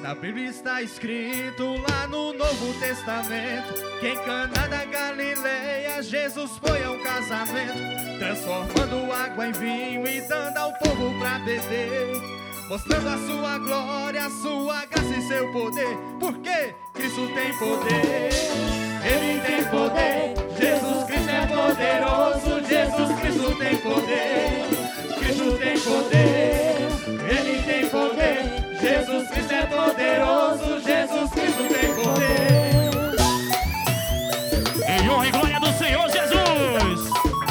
Na Bíblia está escrito lá no Novo Testamento que em Caná da Galileia Jesus foi ao casamento, transformando água em vinho e dando ao povo pra beber, mostrando a sua glória, a sua graça e seu poder. Porque Cristo tem poder, Ele tem poder. Jesus Cristo é poderoso, Jesus Cristo tem poder. Cristo tem poder, Ele tem poder. Jesus Cristo é poderoso, Jesus Cristo tem poder. Em honra e glória do Senhor Jesus.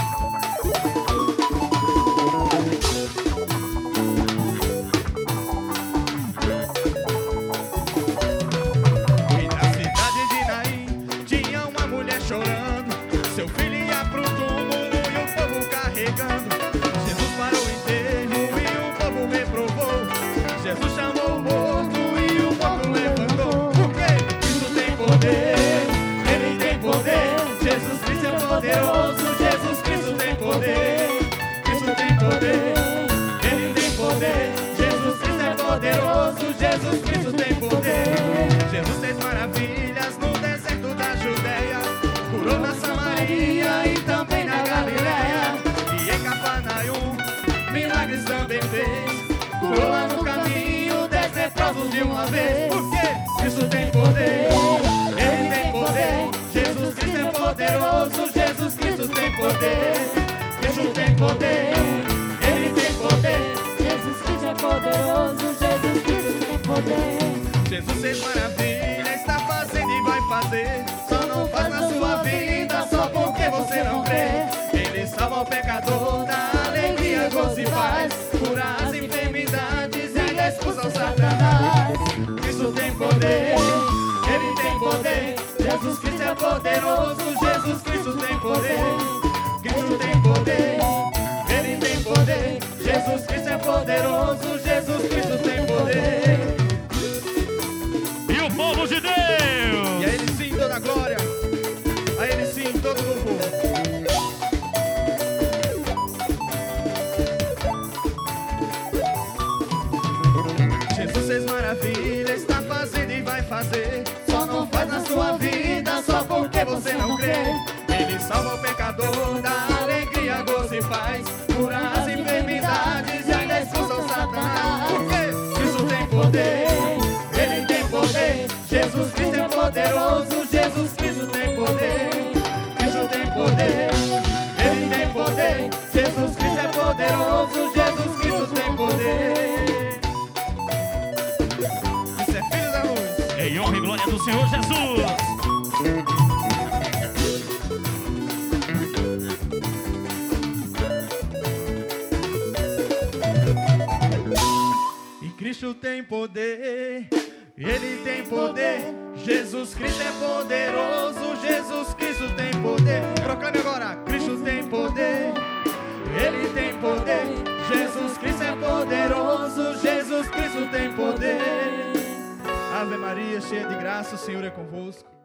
E na cidade de Naim tinha uma mulher chorando, seu filho ia pro túmulo e o povo carregando. Jesus parou o enterro e o povo reprovou. Jesus chamou o morto e o morto levantou. Porque Cristo tem poder, Ele tem poder. Jesus Cristo é poderoso, Jesus Cristo tem poder. Cristo tem poder, Ele tem poder. Jesus Cristo é poderoso, Jesus Cristo tem poder. Jesus fez maravilhas no deserto da Judeia, curou na Samaria e também na Galileia. E em Cafarnaum milagres também fez, curou lá no caminho 10 leprosos de uma vez. Porque Cristo tem poder, Ele tem poder. Jesus Cristo é poderoso, Jesus Cristo tem poder. Cristo tem poder, Ele tem poder. Jesus Cristo é poderoso, Jesus Cristo tem poder. Jesus fez maravilha, está fazendo e vai fazer. Só não faz na sua vida só porque você não crê. Ele salva o pecador, dá alegria, gozo e paz, cura as enfermidades e expulsa o Satanás. Cristo tem poder, Ele tem poder. Jesus Cristo é poderoso, Jesus Cristo tem poder. Cristo tem poder, Ele tem poder. Jesus Cristo é poderoso, Jesus Cristo tem poder. E o povo de Deus. E a Ele sim toda a glória, a Ele sim todo o louvor. Jesus fez maravilha, está fazendo e vai fazer. Só não faz na sua vida só porque você não crê. Ele salva o pecador, dá alegria, gozo e paz, cura as enfermidades e ainda expulsa o Satanás. Porque Cristo tem poder, Ele tem poder. Jesus Cristo é poderoso, Jesus Cristo tem poder. Cristo tem poder, Ele tem poder. Jesus Cristo é poderoso, Jesus Cristo tem poder. Isso é filho da luz. Em honra e glória do Senhor Jesus. E Cristo tem poder, Ele tem poder. Jesus Cristo é poderoso, Jesus Cristo tem poder. Proclame agora, Cristo tem poder, Ele tem poder. Jesus Cristo é poderoso, Jesus Cristo tem poder. Ave Maria, cheia de graça, o Senhor é convosco.